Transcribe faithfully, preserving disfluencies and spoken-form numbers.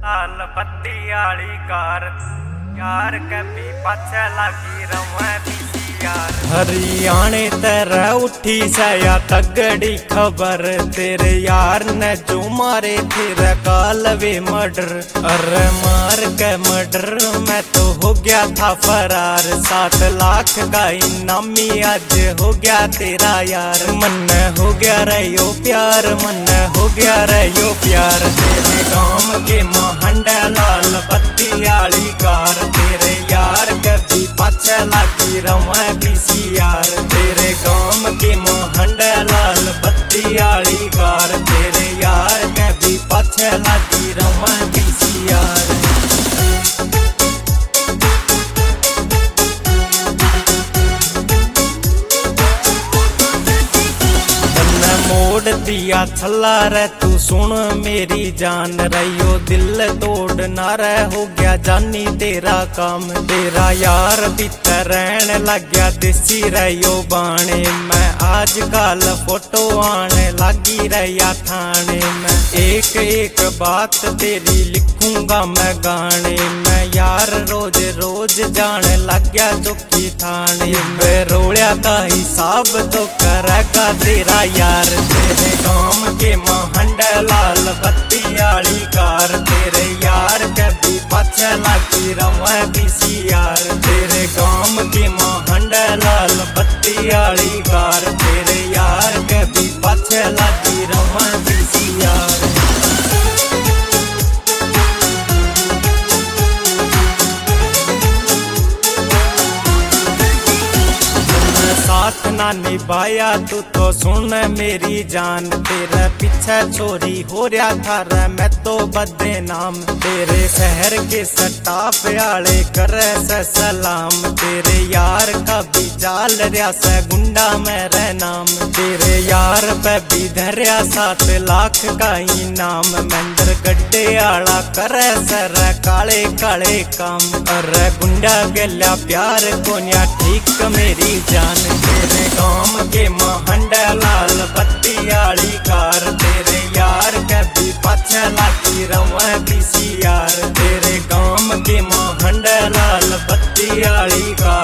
लाल बत्ती आली कार यार कभी पाछे लागी रवा यार। हरियाणे तेरा उठी सया तगड़ी खबर तेरे यार ने जो मारे फिर कालवे मर्डर। अरे मार के मर्डर मैं तो हो गया था फरार। सात लाख का इनामी आज हो गया तेरा यार। मन हो गया रहो प्यार मन हो गया रहो प्यार। तेरे गांव के मोहंडा लाल बत्ती आली कार तेरे यार कभी पाछे लागी रवा यार। तेरे गांव के मोहंडा लाल बत्ती आली कार तेरे यार कभी पाछे लागी रवा यार। मोड़ दिया छला रे तू सुन मेरी जान रहियो दिल तोड़ ना रह हो गया जानी तेरा काम। तेरा यार भीतर रहने लग गया देसी रहियो बाणे। मैं आजकल फोटो आने लगी रहिया थाने में। एक एक बात तेरी लिखूंगा मैं गाने में। यार रोज रोज जाने लग गया चौकी थाने में। रोलिया का हिसाब तो करेगा तेरा यार। तेरे गांव के मोहंडा लाल बत्ती आली कार तेरे यार कभी पाछे लागी रवा यार। तेरे गांव के मोहंडा लाल बत्ती आली कार तेरे यार कभी पाछे लागी रवा यार। साथ ना निभाया तू तो सुन मेरी जान। तेरे पीछे चोरी हो रहा था रे मैं तो बदे नाम। तेरे शहर के स्टाफ आले करे से सलाम। तेरे यार का भी चाल रहा से गुंडा मेरे नाम। तेरे यार पे भी धरिया सात लाख का इनाम। मंडर गड्ढे आला करे सर काले काले काम। कर गुंडा गल्या प्यार कोन्या ठीक मेरी जान। तेरे गांव के मोहंडा लाल बत्ती आली कार तेरे यार कभी पाछे लागी रवा यार। तेरे गांव के मोहंडा लाल बत्ती आली कार